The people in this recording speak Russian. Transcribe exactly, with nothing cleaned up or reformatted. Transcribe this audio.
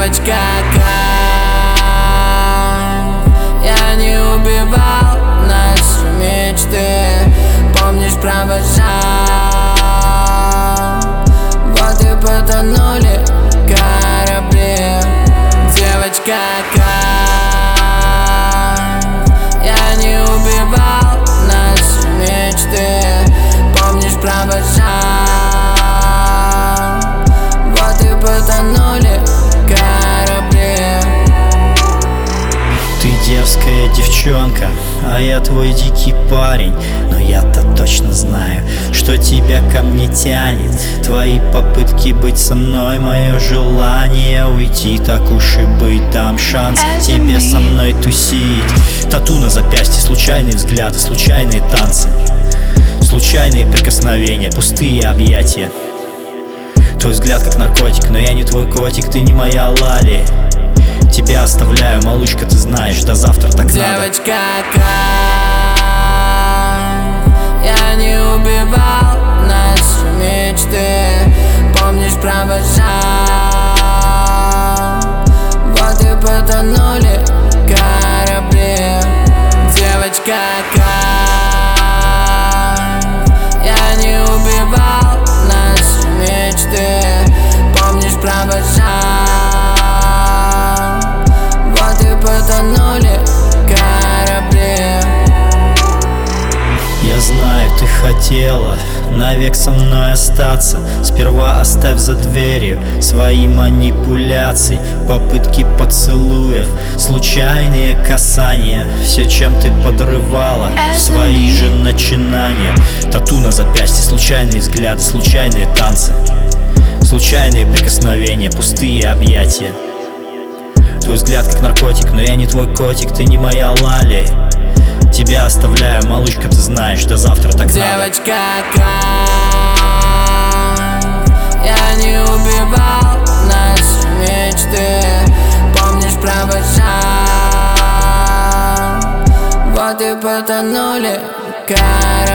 Девочка, как я не убивал наши мечты, помнишь, провожал, вот и потонули корабли. Девочка, как я не убивал наши мечты, помнишь, провожал, вот и потонули корабли. Ты дерзкая девчонка, а я твой дикий парень. Но я-то точно знаю, что тебя ко мне тянет. Твои попытки быть со мной, мое желание уйти. Так уж и быть, дам шанс тебе со мной тусить. Тату на запястье, случайные взгляды, случайные танцы, случайные прикосновения, пустые объятия. Твой взгляд как наркотик, но я не твой котик, ты не моя Лали. Тебя оставляю, малышка, ты знаешь, до завтра так надо. Девочка, как я не убивал наши мечты, помнишь, провожал, вот и потонули корабли. Девочка, как я не убивал наши мечты, помнишь, провожал, потонули корабли. Я знаю, ты хотела навек со мной остаться. Сперва оставь за дверью свои манипуляции, попытки поцелуев, случайные касания, все, чем ты подрывала свои же начинания. Тату на запястье, случайные взгляды, случайные танцы, случайные прикосновения, пустые объятия. Твой взгляд как наркотик, но я не твой котик, ты не моя Лали. Тебя оставляю, малышка, ты знаешь, до завтра так надо. Девочка, как я не убивал наши мечты, помнишь, провожал, вот и потонули корабли.